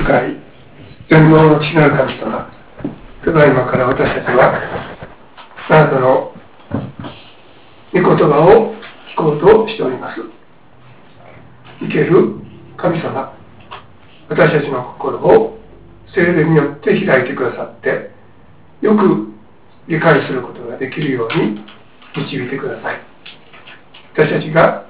い全能の父なる神様、ただいまから私たちはあなたの御言葉を聞こうとしております。生ける神様、私たちの心を聖霊によって開いてくださって、よく理解することができるように導いてください。私たちが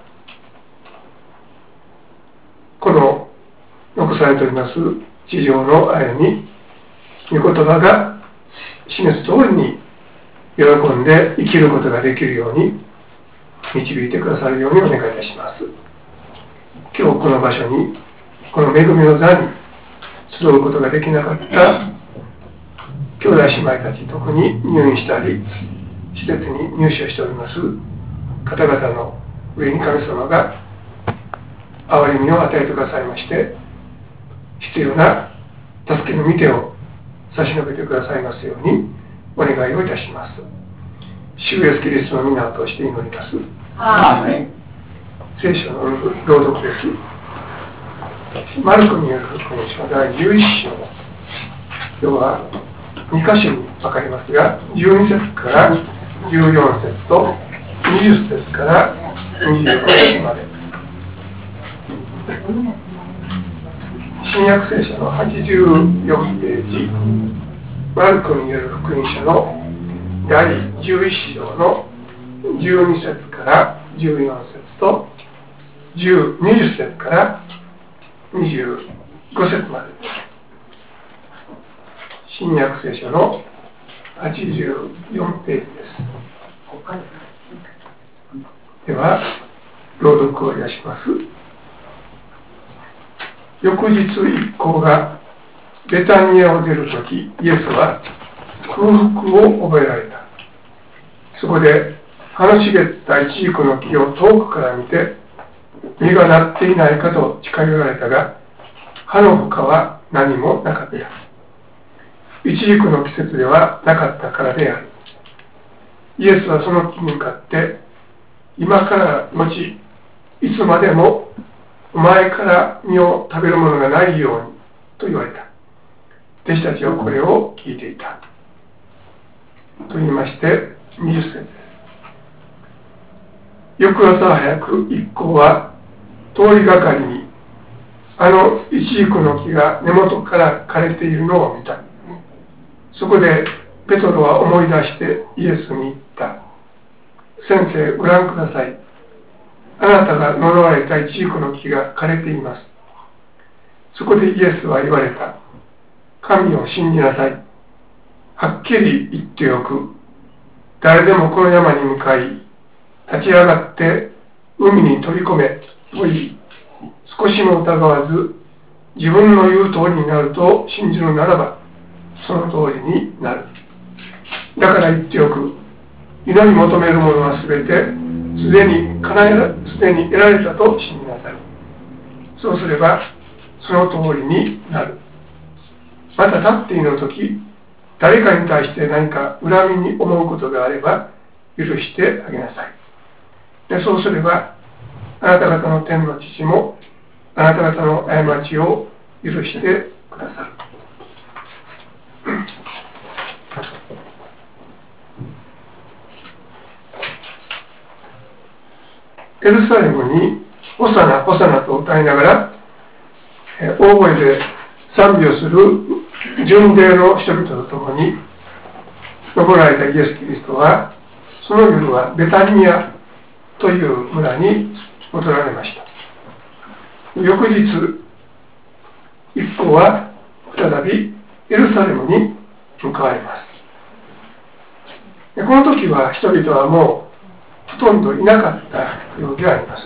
この残されております地上の歩み、御言葉が示す通りに喜んで生きることができるように導いてくださるようにお願いいたします。今日この場所に、この恵みの座に集うことができなかった兄弟姉妹たち、特に入院したり施設に入所しております方々の上に神様が憐れみを与えてくださいまして、必要な助けの御手を差し伸べてくださいますようにお願いをいたします。主イエスキリストの皆を通して祈ります。アーメン。聖書の朗読です。マルコによる福音書第11章、今日は2箇所に分かりますが、12節から14節と20節から25節まで、新約聖書の84ページ、マルコによる福音書の第11章の12節から14節と20節から25節までです。新約聖書の84ページです。では朗読をいたします。翌日一行がベタニアを出るとき、イエスは空腹を覚えられた。そこで葉の茂ったイチジクの木を遠くから見て、実がなっていないかと近寄られたが、葉の他は何もなかった。イチジクの季節ではなかったからである。イエスはその木に向かって、今から後いつまでもお前から実を食べるものがないようにと言われた。弟子たちはこれを聞いていた。と言いまして、20節です。翌朝早く一行は通りがかりにあのイチジクの木が根元から枯れているのを見た。そこでペトロは思い出してイエスに言った。先生、ご覧ください。あなたが呪われたイチジクの木が枯れています。そこでイエスは言われた。神を信じなさい。はっきり言っておく。誰でもこの山に向かい、立ち上がって海に飛び込めと言い、少しも疑わず自分の言う通りになると信じるならば、その通りになる。だから言っておく。祈り求めるものはすべてすでに得られたと信じなさい。そうすればその通りになる。また立って祈るとき、誰かに対して何か恨みに思うことがあれば許してあげなさい。でそうすればあなた方の天の父もあなた方の過ちを許してくださる。エルサレムにホサナホサナと歌いながら大声で賛美をする巡礼の人々と共に登られたイエス・キリストは、その夜はベタニアという村に戻られました。翌日一行は再びエルサレムに向かわれます。この時は人々はもうほとんどいなかったようであります。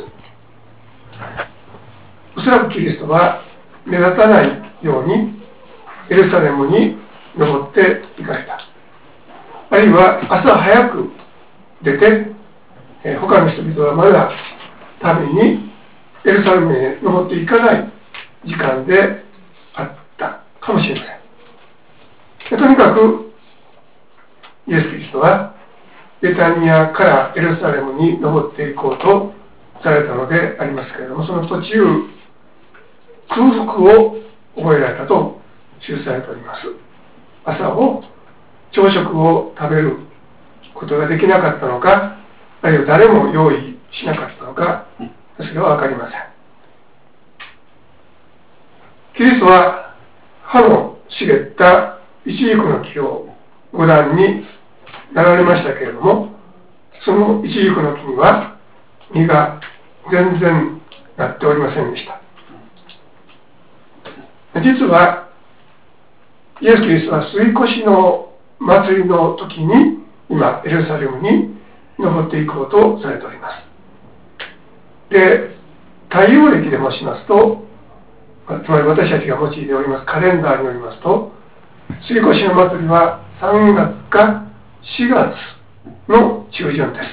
おそらくキリストは目立たないようにエルサレムに登って行かれた。あるいは朝早く出て、他の人々はまだ旅にエルサレムへ登っていかない時間であったかもしれません。とにかくイエス・キリストはベタニアからエルサレムに登っていこうとされたのでありますけれども、その途中空腹を覚えられたと記されております。朝食を食べることができなかったのか、あるいは誰も用意しなかったのか、それは分かりません。キリストは葉の茂ったイチジクの木をご覧になられましたけれども、そのイチジクの木には実が全然なっておりませんでした。実はイエス・キリストは杉越の祭りの時に今エルサレムに登っていこうとされております。で、太陽暦で申しますと、つまり私たちが用いておりますカレンダーによりますと、杉越の祭りは3月か4月の中旬です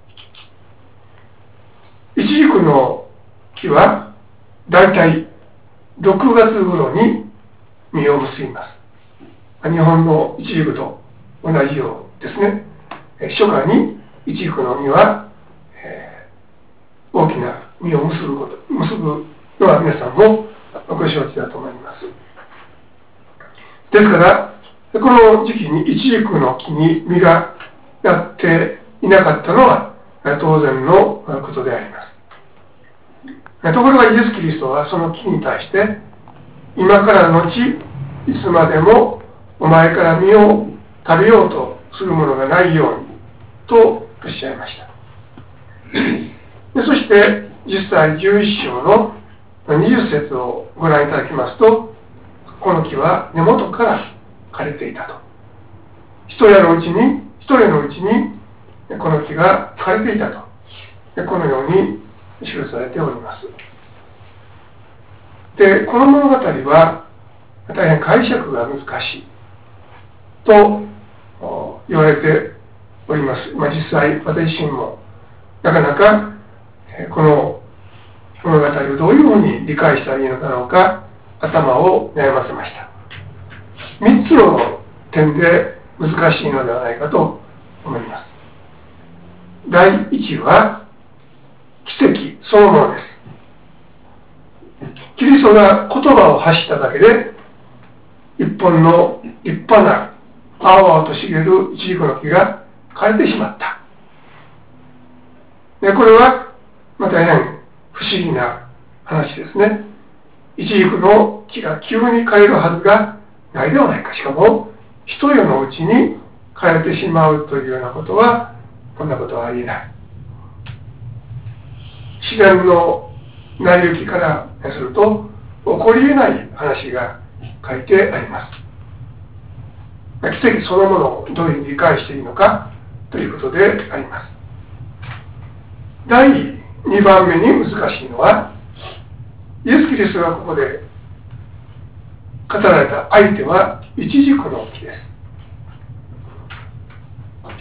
。イチジクの木はだいたい6月頃に実を結びます。日本のイチジクと同じようですね。初夏にイチジクの実は、大きな実を結ぶのは皆さんもご承知だと思います。ですからこの時期にイチジクの木に実がなっていなかったのは当然のことであります。ところがイエス・キリストはその木に対して、今からのちいつまでもお前から実を食べようとするものがないようにとおっしゃいました。でそして実際11章の20節をご覧いただきますと、この木は根元から枯れていたと。一夜のうちにこの木が枯れていたと、このように記されております。で、この物語は大変解釈が難しいと言われております。実際私自身もなかなかこの物語をどういうふうに理解したらいいのだろうか、頭を悩ませました。3つの点で難しいのではないかと思います。第1は奇跡そのものです。キリストが言葉を発しただけで一本の立派な青々と茂るイチジクの木が枯れてしまった。でこれは大変不思議な話ですね。イチジクの木が急に枯れるはずがないではないか。しかも一夜のうちに枯れてしまうというようなことは、こんなことはありえない。自然の成り行きからすると起こり得ない話が書いてあります。奇跡そのものをどういうふうに理解していいのかということであります。第2番目に難しいのは、イエス・キリストがここで語られた相手はイチジクの木です。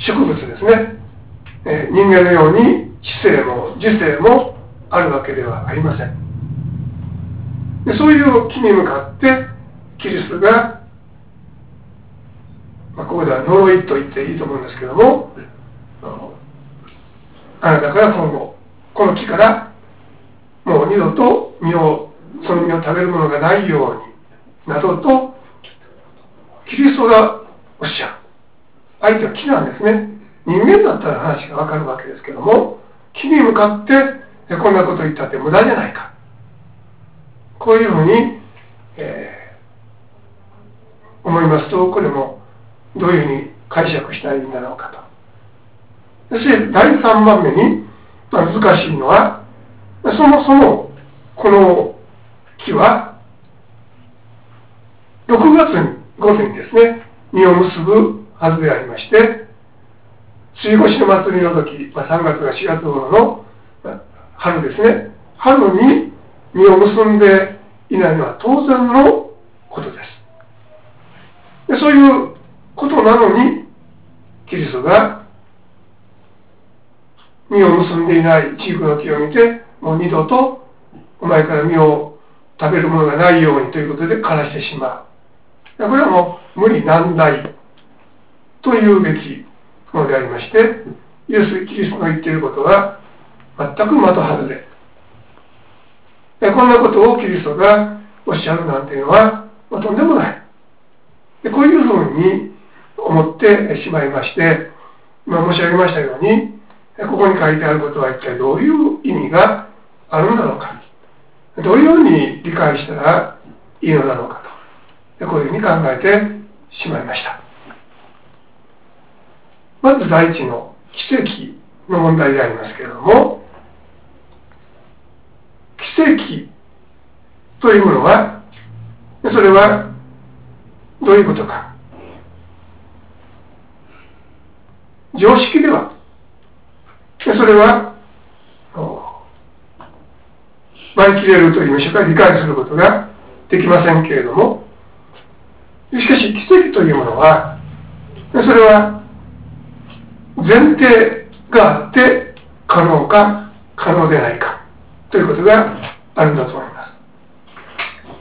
植物ですね。人間のように知性も知性もあるわけではありません。でそういう木に向かってキリストが、ここでは呪いと言っていいと思うんですけども、あなたから今後この木からもう二度とその実を食べるものがないようになどとキリストがおっしゃる。相手は木なんですね。人間だったら話がわかるわけですけども、木に向かってこんなこと言ったって無駄じゃないか、こういうふうに、思いますと、これもどういうふうに解釈したらいいんだろうかと。そして第3番目に、難しいのは、そもそもこの木は6月にですね、実を結ぶはずでありまして、杉越の祭りの時、3月か4月頃の春ですね、春に実を結んでいないのは当然のことです。でそういうことなのに、キリストが実を結んでいないイチジクの木を見て、もう二度とお前から実を食べるものがないようにということで枯らしてしまう。これはもう無理難題というべきものでありまして、イエス・キリストの言っていることは全く的外れ。こんなことをキリストがおっしゃるなんていうのは、とんでもない。でこういうふうに思ってしまいまして、今申し上げましたように、ここに書いてあることは一体どういう意味があるんだろうか、どういうように理解したらいいのだろうかと、こういうふうに考えてしまいました。まず第一の奇跡の問題でありますけれども、奇跡というものは、それはどういうことか。常識では、それは割り切れるといいましょうか、理解することができませんけれども、しかし奇跡というものは、それは前提があって可能か可能でないかということがあるんだと思います。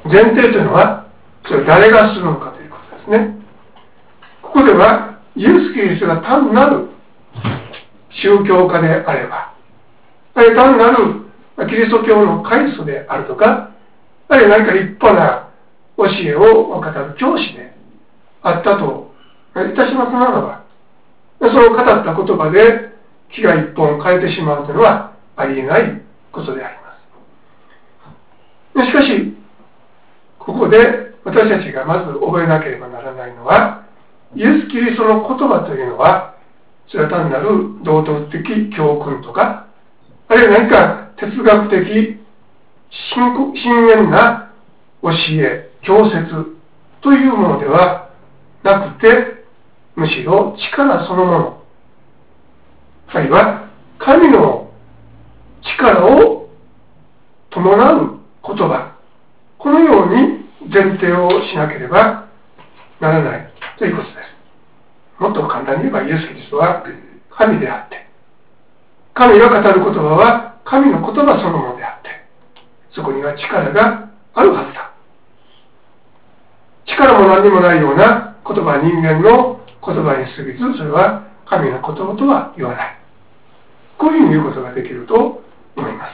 前提というのは、それを誰がするのかということですね。ここではイエス・キリストが単なる宗教家であれば、あるいは単なるキリスト教の開祖であるとか、あるいは何か立派な教えを語る教師であったといたしますならば、その語った言葉で気が一本変えてしまうというのはありえないことであります。しかし、ここで私たちがまず覚えなければならないのは、イエス・キリストの言葉というのは、それは単なる道徳的教訓とか、あるいは何か哲学的深遠な教え、教説というものではなくて、むしろ力そのもの、あるいは神の力を伴う言葉、このように前提をしなければならないということです。もっと簡単に言えば、イエス・キリストは神であって、神が語る言葉は神の言葉そのものであって、そこには力があるはずだ。力も何にもないような言葉は人間の言葉に過ぎず、それは神の言葉とは言わない。こういうふうに言うことができると思います。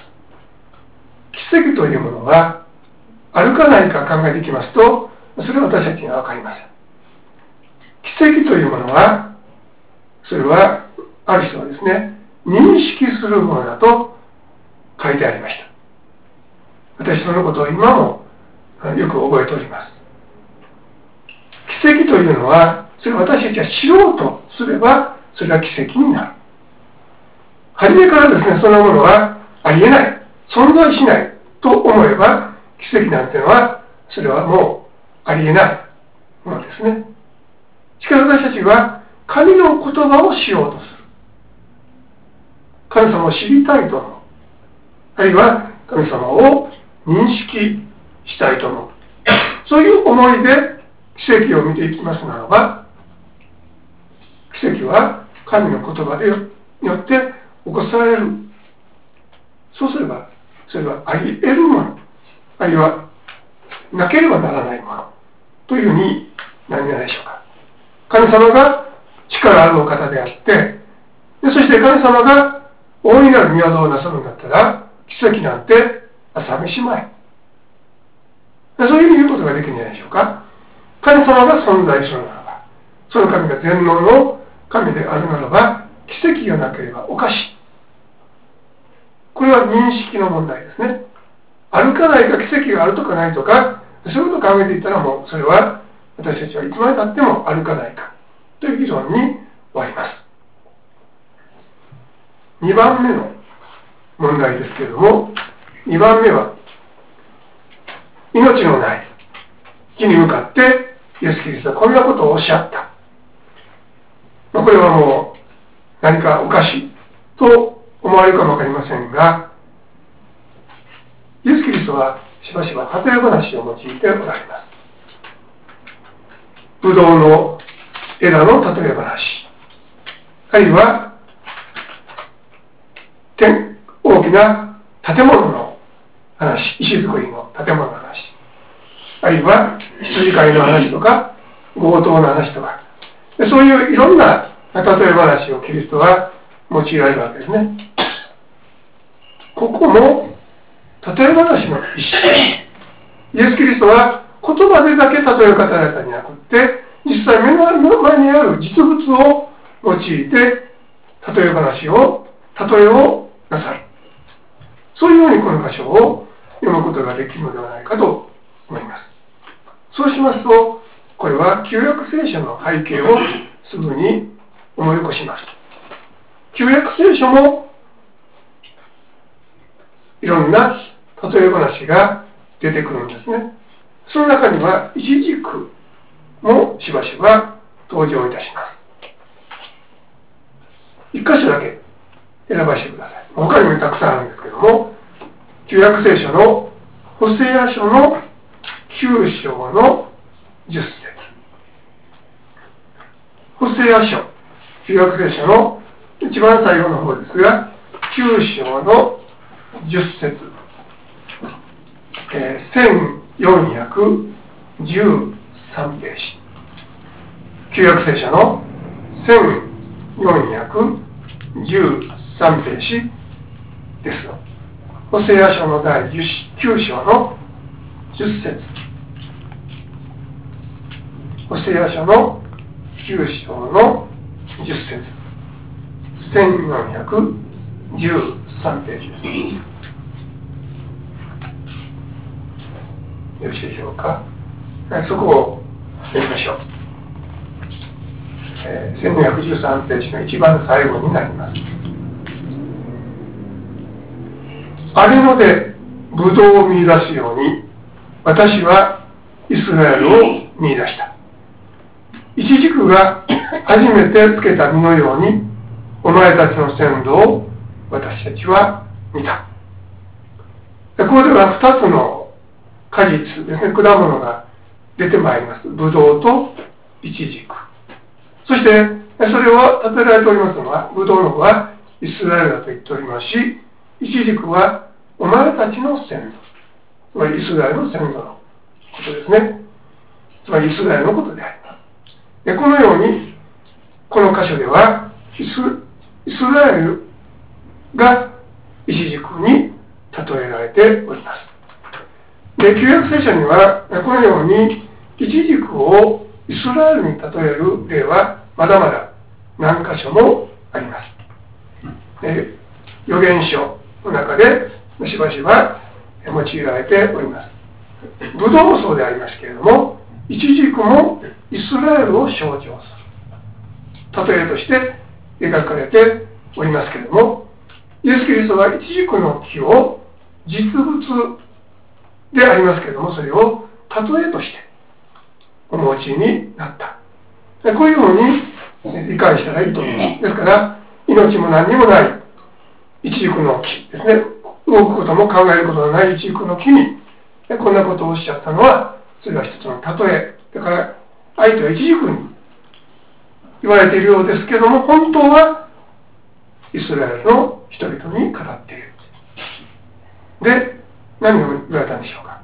奇跡というものは、あるかないか考えていきますと、それは私たちには分かりません。奇跡というものは、それは、ある人はですね、認識するものだと書いてありました。私そのことを今もよく覚えております。奇跡というのは、それを私たちは知ろうとすれば、それは奇跡になる。初めからですね、そのものはありえない、存在しないと思えば、奇跡なんていうのは、それはもうありえないものですね。しかし私たちは、神の言葉をしようとする。神様を知りたいと思う。あるいは、神様を認識したいと思う。そういう思いで奇跡を見ていきますならば、奇跡は神の言葉によって起こされる。そうすれば、それはあり得るもの、あるいはなければならないものというふうになるんじゃないでしょうか。神様が力あるお方であって、そして神様が大いなる御業をなさるんだったら、奇跡なんて朝飯前。そういうふうに言うことができるんじゃないでしょうか。神様が存在するならば、その神が全能の神であるならば、奇跡がなければおかしい。これは認識の問題ですね。あるかないか、奇跡があるとかないとか、そういうことを考えていったら、もうそれは私たちはいつまでたってもあるかないかという議論に終わります。2番目の問題ですけれども、2番目は命のない木に向かってイエス・キリストはこんなことをおっしゃった。これはもう何かおかしいと思われるかもわかりませんが、イエス・キリストはしばしば例え話を用いておられます。ブドウの枝の例え話、あるいは大きな建物の話、石造りの建物の話、あるいは羊飼いの話とか強盗の話とか、そういういろんな例え話をキリストは用いられるわけですね。ここも例え話の一種。 イエス・キリストは言葉でだけ例えを語られたんじゃなくって、実際目の前にある実物を用いて例え話をなさる。そういうようにこの箇所を読むことができるのではないかと思います。そうしますと、これは旧約聖書の背景をすぐに思い起こします。旧約聖書もいろんな例え話が出てくるんですね。その中には一軸もしばしば登場いたします。一箇所だけ選ばせてください。他にもたくさんあるんですけども、旧約聖書のホセア書の9章の10節。ホセア書、旧約聖書の一番最後の方ですが、9章の10節、1413ページ。旧約聖書の1413ページです。ホセア書の第9章の10節。ホセア書の9章の10節。1413ページです。よろしいでしょうか。そこを読みましょう。1413ページの一番最後になります。あれのでブドウを見出すように、私はイスラエルを見出した。イチジクが初めてつけた実のように、お前たちの先祖を私たちは見た。ここでは2つの果実ですね、果物が出てまいります。ブドウとイチジク。そしてそれを例えられておりますのは、ブドウの方はイスラエルだと言っておりますし、イチジクはお前たちの先祖、つまりイスラエルの先祖のことですね。つまりイスラエルのことであります。でこのようにこの箇所ではイスラエルがイチジクに例えられております。で旧約聖書にはこのようにイチジクをイスラエルに例える例はまだまだ何箇所もあります。預言書の中でしばしば用いられております。ブドウもそうでありますけれども、イチジクもイスラエルを象徴する例えとして描かれておりますけれども、イエス・キリストはイチジクの木を実物でありますけれども、それを例えとしてお持ちになった。こういうふうに理解したらいいと思います。ですから命も何にもないイチジクの木ですね、動くことも考えることのないイチジクの木にこんなことをおっしゃったのは、それは一つの例えだから、相手はイチジクに言われているようですけども、本当はイスラエルの人々に語っている。で、何を言われたんでしょうか。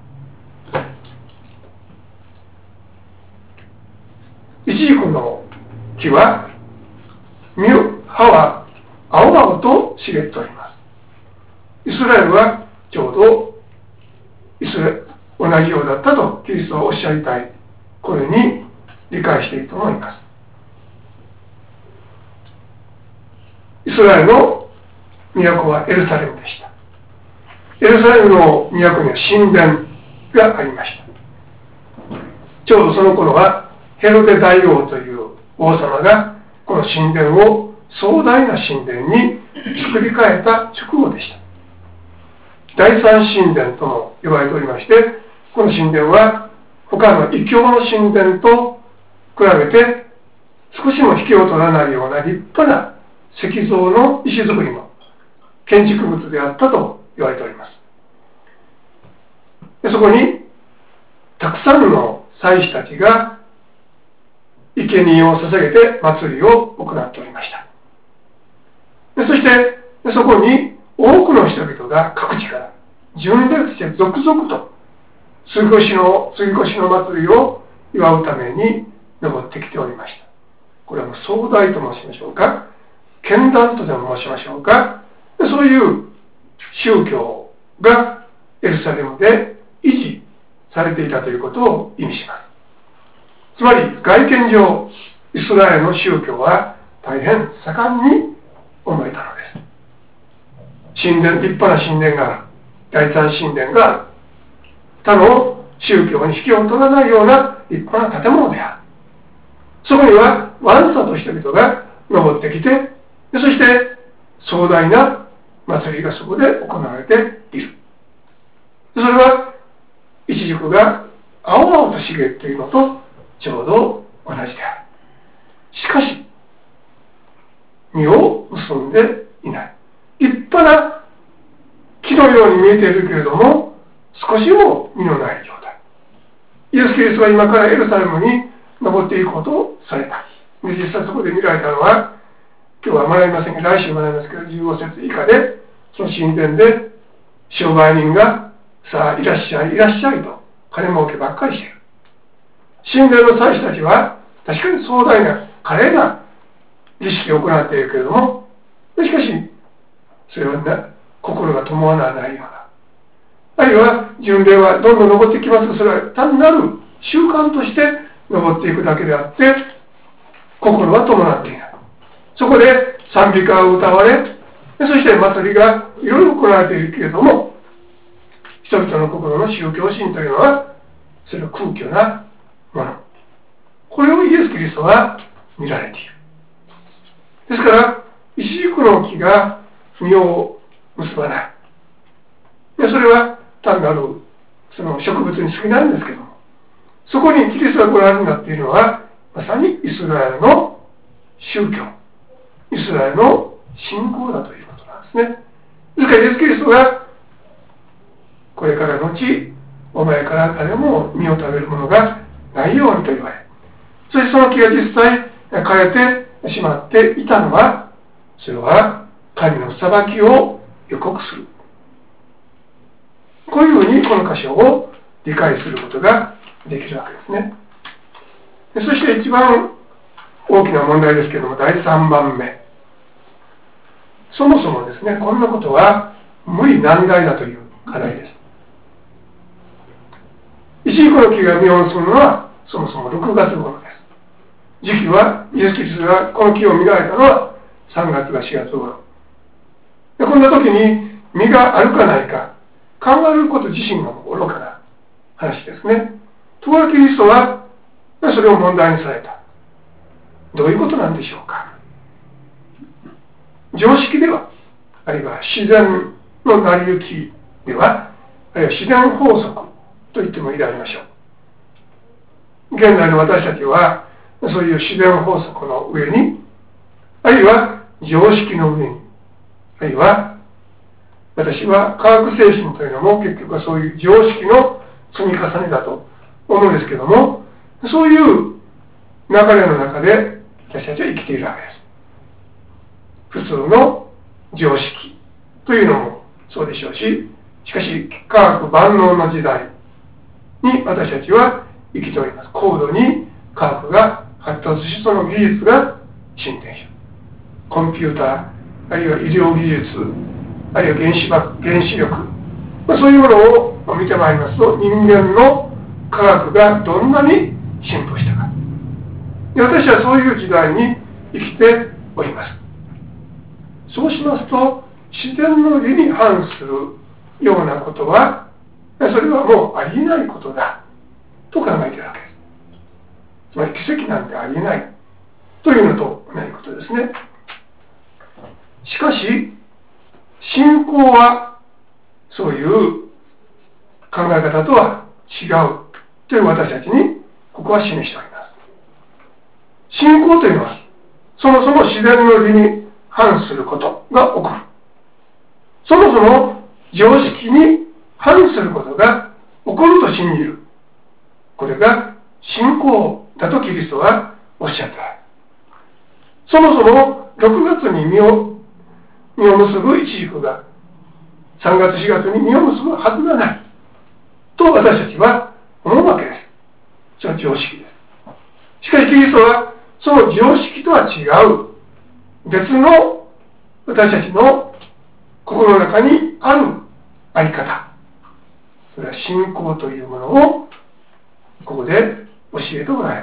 イチジクの木は葉は青々と茂っております。イスラエルはちょうど同じようだったとキリストはおっしゃりたい、これに理解していると思います。イスラエルの都はエルサレムでした。エルサレムの都には神殿がありました。ちょうどその頃はヘロデ大王という王様がこの神殿を壮大な神殿に作り変えた直後でした。第三神殿とも呼ばれておりまして、この神殿は他の異教の神殿と比べて少しも引けを取らないような立派な石造の石造りの建築物であったと言われております。でそこにたくさんの祭司たちが生贄を捧げて祭りを行っておりました。でそしてそこに多くの人々が各地から巡礼して続々と杉越の祭りを祝うために登ってきておりました。これはもう壮大と申しましょうか、絢爛とでも申しましょうか、そういう宗教がエルサレムで維持されていたということを意味します。つまり外見上、イスラエルの宗教は大変盛んに思えたのです。神殿、立派な神殿がある。第三神殿がある。他の宗教に引けを取らないような立派な建物である。そこにはわんさと人々が登ってきて、そして壮大な祭りがそこで行われている。それはイチジクが青々と茂っているのとちょうど同じである。しかし実を結んでいない。立派な木のように見えているけれども、少しも実のない状態。イエス・キリストは今からエルサレムに登っていくことをされた。で、実際そこで見られたのは、今日は学びませんが、来週学びますけど、15節以下で、その神殿で商売人が、さあ、いらっしゃい、いらっしゃいと、金儲けばっかりしている。神殿の祭司たちは、確かに壮大な、華麗な儀式を行っているけれども、しかし、それは心が伴わないような。あるいは、巡礼はどんどん登ってきます。それは単なる習慣として登っていくだけであって、心は伴っていない。そこで賛美歌を歌われ、そして祭りがいろいろ行われているけれども、人々の心の宗教心というのは、それは空虚なもの。これをイエス・キリストは見られている。ですから、イチジクの木が実を結ばない。それは単なるその植物に過ぎないんですけども、そこにキリストがご覧になっているのは、まさにイスラエルの宗教、イスラエルの信仰だということなんですね。ですからイエス・キリストがこれからのち、お前から誰も実を食べるものがないようにと言われ、そしてその木が実際枯れてしまっていたのは、それは神の裁きを予告する。こういうふうにこの箇所を理解することができるわけですね。そして一番大きな問題ですけれども、第3番目。そもそもですね、こんなことは無理難題だという課題です。イチジクの木が実を結ぶのはそもそも6月頃です。時期はイエス・キリストがこの木を見られたのは3月か4月頃。でこんな時に実があるかないか考えること自身が愚かな話ですね。ところがキリストはそれを問題にされた。どういうことなんでしょうか。常識では、あるいは自然の成り行きでは、あるいは自然法則と言ってもいいでありましょう。現在の私たちはそういう自然法則の上に、あるいは常識の上に、あるいは私は科学精神というのも結局はそういう常識の積み重ねだと思うんですけども、そういう流れの中で私たちは生きているわけです。普通の常識というのもそうでしょうし、しかし科学万能の時代に私たちは生きております。高度に科学が発達し、その技術が進展し、コンピューター、あるいは医療技術、あるいは原子力、そういうものを見てまいりますと、人間の科学がどんなに進歩したか。で、私はそういう時代に生きております。そうしますと、自然の理に反するようなことは、それはもうありえないことだと考えているわけです。つまり奇跡なんてありえないというのと同じことですね。しかし、信仰はそういう考え方とは違うという私たちにここは示しております。信仰というのはそもそも自然の理に反することが起こる。そもそも常識に反することが起こると信じる。これが信仰だとキリストはおっしゃった。そもそも6月に実を結ぶイチジクが3月4月に実を結ぶはずがないと私たちは思うわけです。それは常識です。しかしキリストはその常識とは違う別の私たちの心の中にあるあり方、 それは信仰というものをここで教えておられる。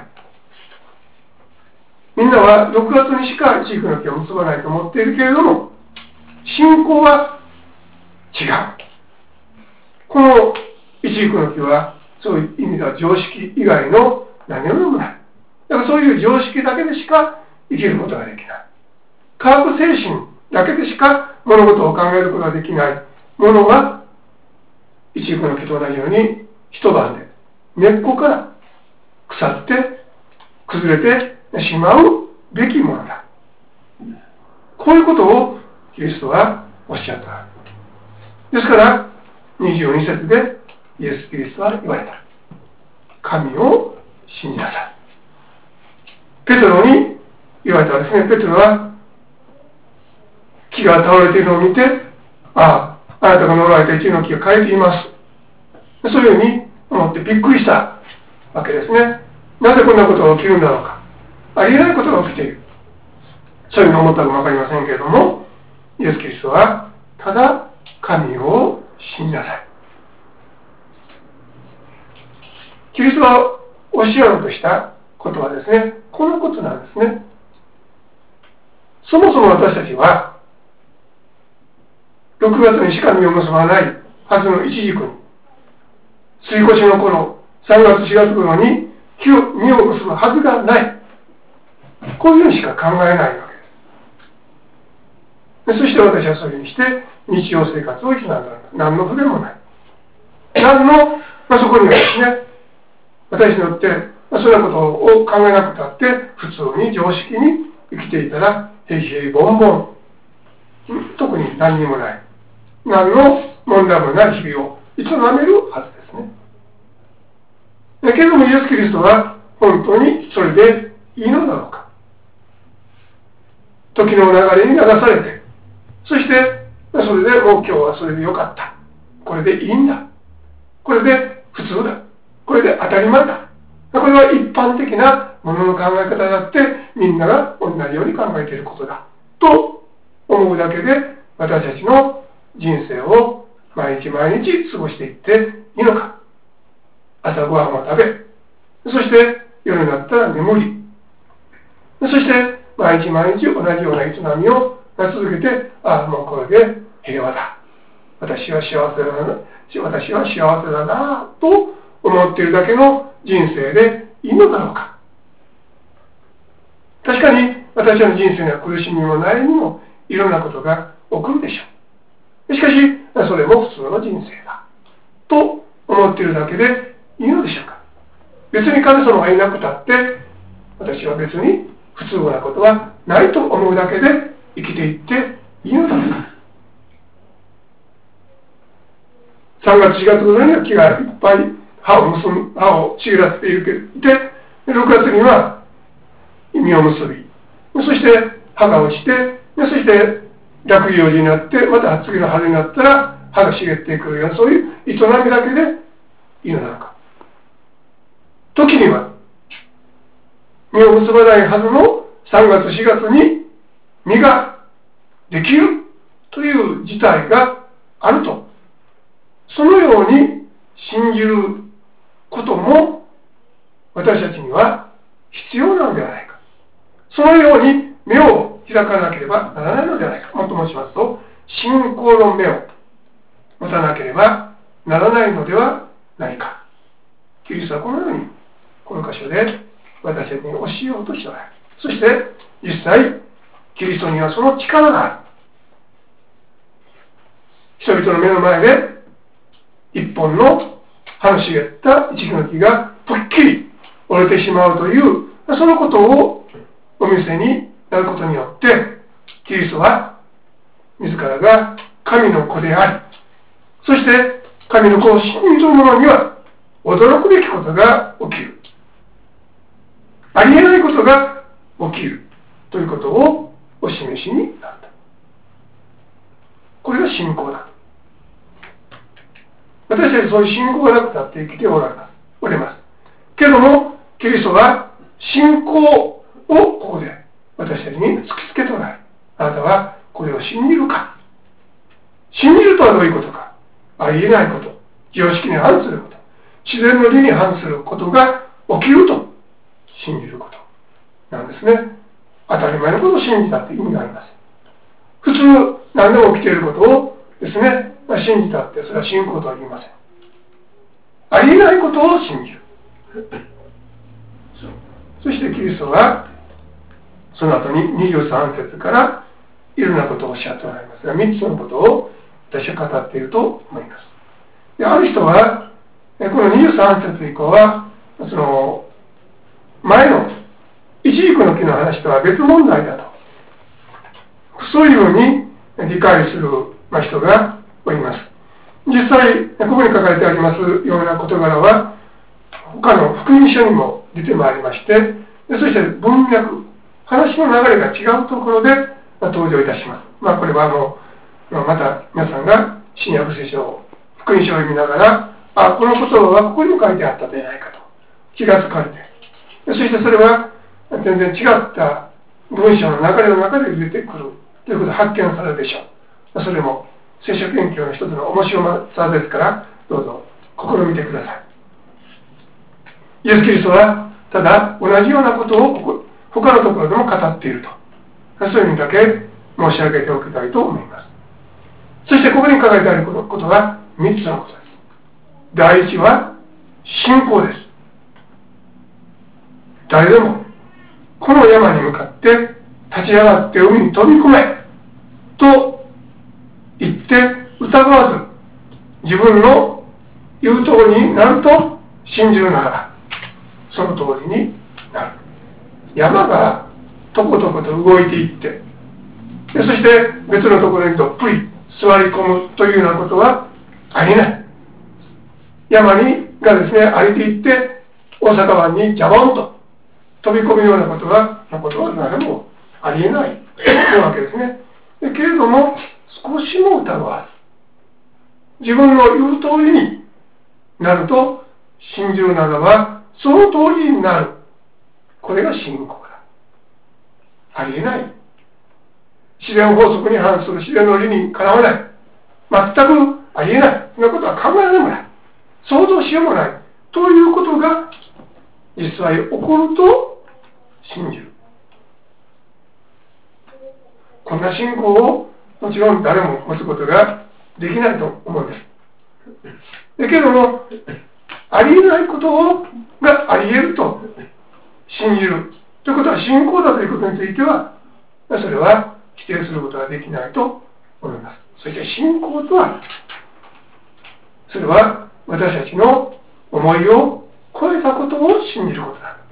みんなは6月にしか一軸の木を結ばないと思っているけれども、信仰は違う。この一軸の木はそういう意味では常識以外の何よりもない。だからそういう常識だけでしか生きることができない。科学精神だけでしか物事を考えることができないものが一軸の木と同じように一晩で根っこから腐って崩れてしまうべきものだ。こういうことをキリストはおっしゃった。ですから22節でイエス・キリストは言われた。神を信じなさい。ペテロに言われたんですね。ペテロは木が倒れているのを見て、あなたが乗られた一の木が枯れています。そういうふうに思ってびっくりしたわけですね。なぜこんなことが起きるんだろうか。ありえないことが起きている。そういうふうに思ったかもわかりませんけれども、イエス・キリストはただ神を信じなさい。キリストが教えようとしたことはですね、このことなんですね。そもそも私たちは6月にしか実を結ばないはずのイチジクに、吸い越しの頃、3月4月頃に実を結ぶはずがない。こういうふうにしか考えないわけです。そして私はそういうふうにして日常生活を営んだ。何の不便もない。そこにはですね、私によってそんなことを考えなくたって普通に常識に生きていたら平々ボンボン、特に何にもない、何の問題もない日々を営めるはずですね。だけれどもイエス・キリストは本当にそれでいいのだろうか。時の流れに流されて、そしてそれでもう今日はそれでよかった、これでいいんだ、これで普通だ、これで当たり前だ、これは一般的なものの考え方だってみんなが同じように考えていることだと思うだけで、私たちの人生を毎日毎日過ごしていっていいのか。朝ごはんを食べ、そして夜になったら眠り、そして毎日毎日同じような営みを続けて、もうこれで平和だ、私は幸せだなと思っているだけの人生でいいのだろうか。確かに私の人生には苦しみも悩みもいろんなことが起こるでしょう。しかしそれも普通の人生だと思っているだけでいいのでしょうか。別に神様がいなくたって私は別に不都合なことはないと思うだけで生きていっていいのだろうか。3月4月頃には木がいっぱい葉をちぎらせていて、6月には実を結び、そして葉が落ちて、そして落葉樹になって、また次の春になったら葉が茂ってくるような、そういう営みだけでいいのだろうか。時には実を結ばないはずの3月4月に実ができるという事態があると、そのように信じることも私たちには必要なのではないか。そのように目を開かなければならないのではないか。もっと申しますと、信仰の目を持たなければならないのではないか。キリストはこのようにこの箇所で私たちに教えようとしておられる。そして実際キリストにはその力がある。人々の目の前で一本の葉の茂った一木の木がぽっきり折れてしまうというそのことをお見せになることによって、キリストは自らが神の子であり、そして神の子を信じる者には驚くべきことが起きる、ありえないことが起きるということをお示しになった。これが信仰だ。私たちそういう信仰がなくたって生きておりますけれども、キリストは信仰をここで私たちに突きつけておられる。あなたはこれを信じるか。信じるとはどういうことか。ありえないこと、 常識に反すること、自然の理に反することが起きると信じることなんですね。当たり前のことを信じたって意味があります。普通何でも起きていることをですね、信じたってそれは信仰とは言いません。ありえないことを信じる。そしてキリストはその後に23節からいろんなことをおっしゃっておられますが、3つのことを私は語っていると思います。である人はこの23節以降はその前のイチジクの木の話とは別問題だと、そういうふうに理解する人がおります。実際ここに書かれてありますような事柄は他の福音書にも出てまいりまして、そして文脈、話の流れが違うところで登場いたします。これはまた皆さんが新約聖書、福音書を読みながら、このことはここにも書いてあったではないかと気がつかれて、そしてそれは全然違った文章の流れの中で出てくるということを発見されるでしょう。それも聖書研究の一つの面白さですから、どうぞ試みてください。イエス・キリストはただ同じようなことを他のところでも語っていると、そういう意味だけ申し上げておきたいと思います。そしてここに書かれてあることは3つのことです。第一は信仰です。誰でもこの山に向かって立ち上がって海に飛び込めと言って疑わず、自分の言う通りになると信じるならばその通りになる。山がとことこと動いていって、そして別のところにどっぷり座り込むというようなことはありえない。山がですね歩いていって大阪湾にジャボンと飛び込むようなことは誰もありえないというわけですね。けれども少しも疑わず、自分の言う通りになると信じるならばその通りになる。これが信仰だ。ありえない。自然法則に反する、自然の理にかなわない。全くありえない。そんなことは考えられもない。想像しようもない。ということが実際起こると信じる。こんな信仰をもちろん誰も持つことができないと思うんです。だけども、ありえないことがあり得ると信じるということは信仰だということについては、それは否定することはできないと思います。そして信仰とは、それは私たちの思いを超えたことを信じることだ。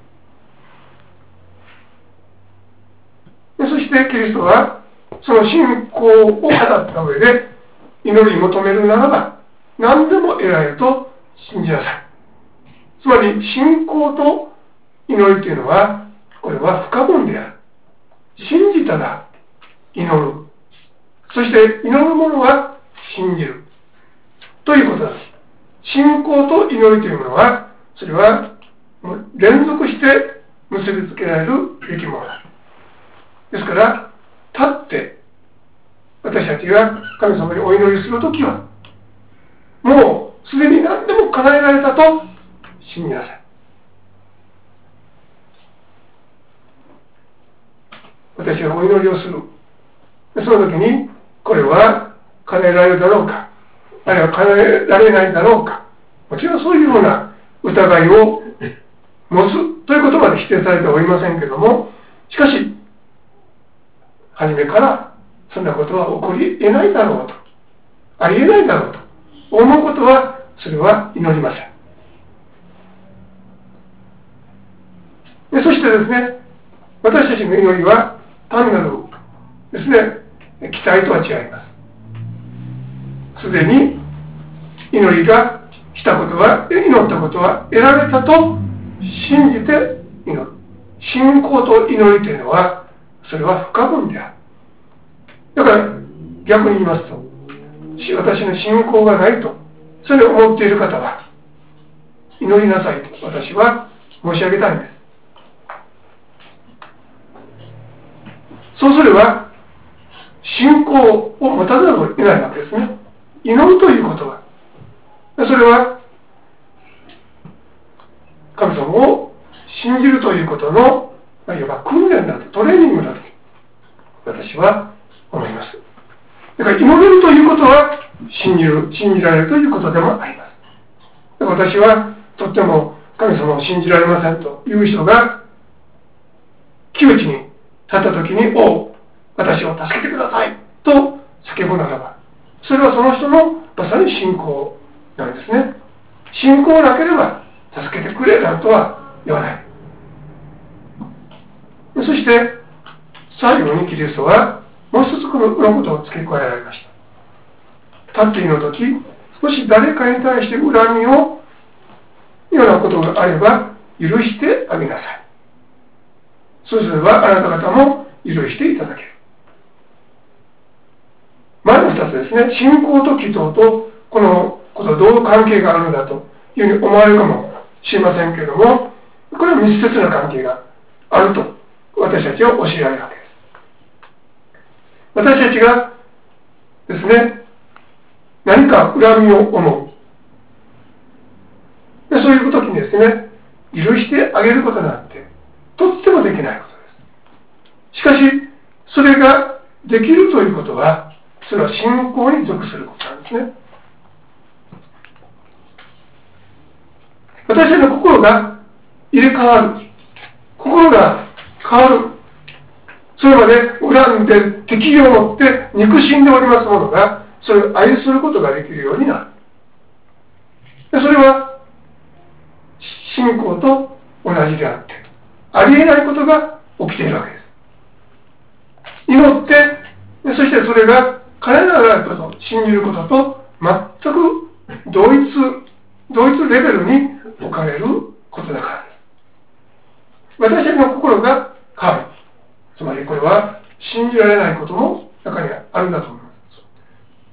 そしてキリストはその信仰を語った上で、祈り求めるならば何でも得られると信じなさい。つまり信仰と祈りというのは、これは不可分である。信じたら祈る。そして祈る者は信じるということです。信仰と祈りというものは、それは連続して結びつけられるべきものだ。ですから立って私たちが神様にお祈りするときは、もうすでに何でも叶えられたと信じなさい。私がお祈りをする。その時にこれは叶えられるだろうか、あるいは叶えられないだろうか、もちろんそういうような疑いを持つということまで否定されてはおりませんけれども、しかし初めからそんなことは起こり得ないだろうと、あり得ないだろうと思うことは、それは祈りません。でそしてですね、私たちの祈りは単なるですね、期待とは違います。すでに祈りがしたことは、祈ったことは得られたと信じて祈る。信仰と祈りというのは、それは不可分である。だから逆に言いますと、私の信仰がないとそれを思っている方は祈りなさいと私は申し上げたいんです。そうすれば信仰を持たざるを得ないわけですね。祈るということはそれは神様を信じるということの、いわば訓練だと、トレーニングだと私は思います。だから祈れるということは信じられるということでもあります。だから私はとっても神様を信じられませんという人が窮地に立った時に、おう、私を助けてくださいと叫ぶならば、それはその人のまさに信仰なんですね。信仰なければ助けてくれなんとは言わない。そして最後にキリストはもう一つこのことを付け加えられました。立っている時、少し誰かに対して恨みをようなことがあれば許してあげなさい。そうすればあなた方も許していただける。前の2つですね、信仰と祈祷とこのことどう関係があるんだというふうに思われるかもしれませんけれども、これは密接な関係があると私たちは教えられるわけです。私たちがですね、何か恨みを思う。でそういう時にですね、許してあげることなんてとってもできないことです。しかし、それができるということは、それは信仰に属することなんですね。私たちの心が入れ替わる。心が変わる。それまで恨んで敵意を持って憎しんでおりますものが、それを愛することができるようになる。でそれは信仰と同じであって、ありえないことが起きているわけです。祈って、そしてそれが彼らがこと、信じることと全く同一レベルに置かれることだからです。私たちの心が変わる。つまりこれは信じられないことも中にあるんだと思います。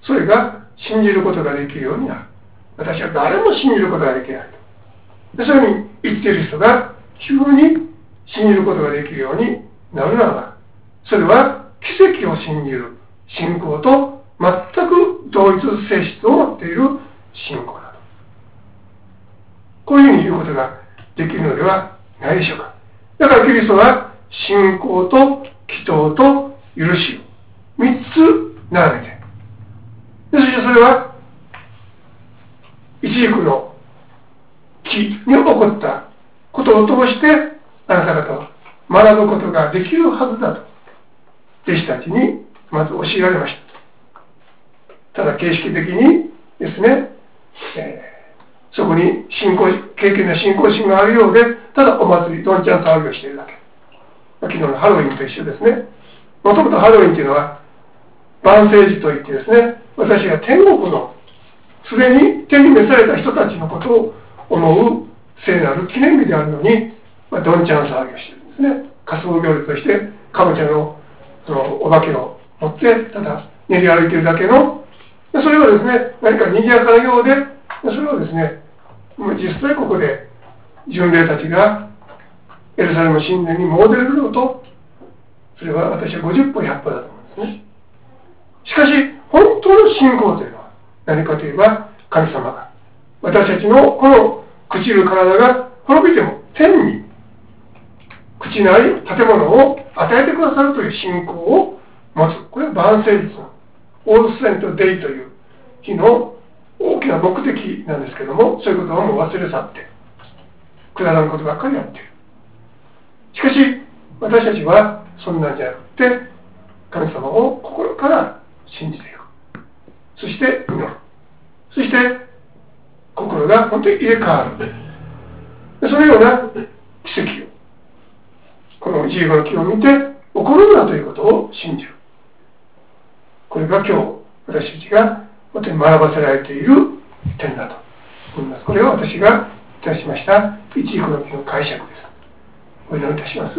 それが信じることができるようになる。私は誰も信じることができないと。でそういうふうに言っている人が急に信じることができるようになるならば、それは奇跡を信じる信仰と全く同一性質を持っている信仰だと。こういうふうに言うことができるのではないでしょうか。だからキリストは信仰と祈祷と許しを3つ並べて、そしてそれは一軸の木に起こったことを通してあなた方は学ぶことができるはずだと弟子たちにまず教えられました。ただ形式的にですね、そこに経験な信仰心があるようで、ただお祭り、どんちゃん騒ぎをしているだけ。昨日のハロウィンと一緒ですね。もともとハロウィンというのは万世時といってですね、私が天国のすでに天に召された人たちのことを思う聖なる記念日であるのに、どんちゃん騒ぎをしているんですね。仮装行列としてかぼちゃのお化けを持ってただ練り歩いているだけの、それをですね、何か賑やかなようで、それをですね、実際ここで巡礼たちがエルサレム神殿に詣でるのと、それは私は50歩100歩だと思うんですね。しかし本当の信仰というのは何かといえば、神様が私たちのこの朽ちる体が滅びても天に朽ちない建物を与えてくださるという信仰を持つ。これは万世日のオールスレントデイという日の大きな目的なんですけども、そういうことはもう忘れ去ってくだらんことばっかりやっている。しかし私たちはそんなんじゃなくて、神様を心から信じていく。そして祈る。そして心が本当に入れ替わる。そのような奇跡をこの15の木を見て起こるんだということを信じる。これが今日私たちが本当に学ばせられている点だと思います。これを私がいたしました一軸の木の解釈です。お祈りいたします。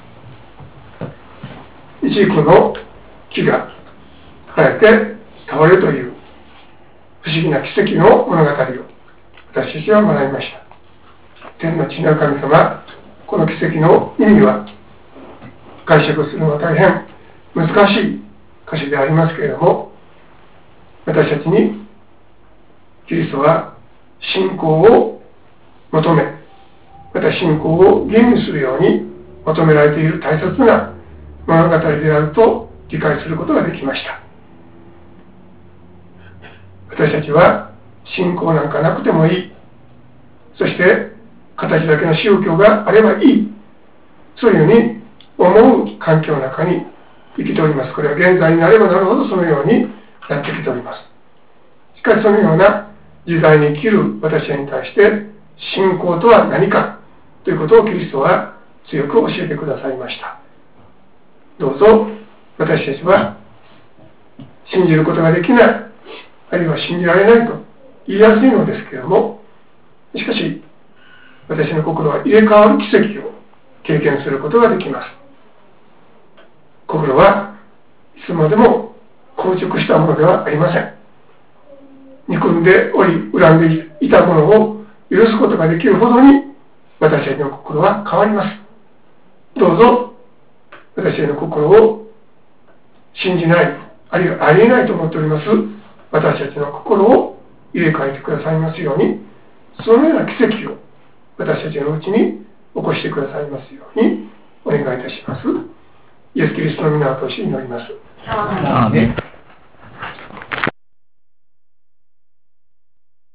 一軸の木が生えて倒れるという不思議な奇跡の物語を私たちは学びました。天の地なる神様、この奇跡の意味は解釈するのは大変難しい箇所でありますけれども、私たちにキリストは信仰を求め、また信仰を吟味するように求められている大切な物語であると理解することができました。私たちは信仰なんかなくてもいい、そして形だけの宗教があればいい、そういうふうに思う環境の中に生きております。これは現在になればなるほどそのようになってきております。しかしそのような時代に生きる私らに対して信仰とは何かということをキリストは強く教えてくださいました。どうぞ私たちは信じることができない、あるいは信じられないと言いやすいのですけれども、しかし私の心は入れ替わる奇跡を経験することができます。心はいつまでも硬直したものではありません。憎んでおり恨んでいたものを許すことができるほどに私たちの心は変わります。どうぞ私たちの心を信じない、あるいはありえないと思っております私たちの心を入れ替えてくださいますように、そのような奇跡を私たちのうちに起こしてくださいますようにお願いいたします。イエス・キリストの皆を通して祈ります。 アーメン。